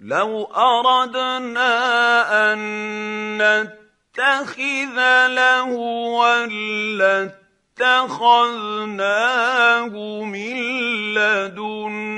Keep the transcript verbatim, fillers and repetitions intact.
لو أردنا أن نتخذ لهوا لاتخذناه من لدنا